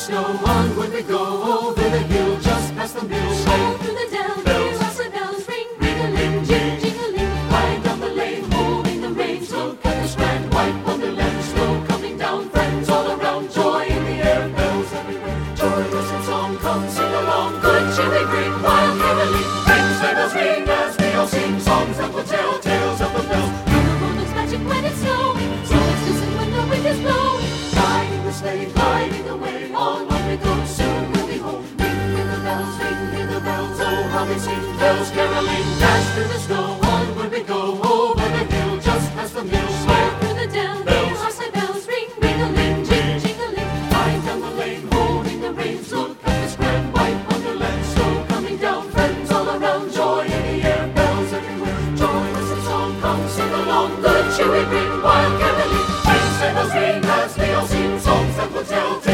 snow, onward we go, over the hill, just past the mill. All through the dell, hear us the bells ring, ring-a-ling, jing-jing-a-ling. Ride down the lane, holding the reins, look at the strand, white wonderland, snow coming down, friends all around, joy in the air, bells everywhere. Joyous in song, come sing along, good cheer we bring, while caroling. Ring, sleigh bells ring, as we all sing songs that will tell tales of the bells. The world looks magic when it's snowing, so let's listen when the wind is blowing. Riding the sleigh, gliding away, onward we go, soon we'll be home. Ring in the bells, oh how they sing, bells caroling, dash through the snow, onward we go, over the hill, just past the mill. All through the dell, hear our sleigh bells ring, ring-a-ling, jing-jing-a-ling. Ride down the lane, holding the reins, look at this grand white wonderland, snow coming down, friends all around, joy in the air, bells everywhere. Joyous in song, come sing along, good cheer we bring, while caroling. Ring, sleigh bells ring, as we all sing songs that will tell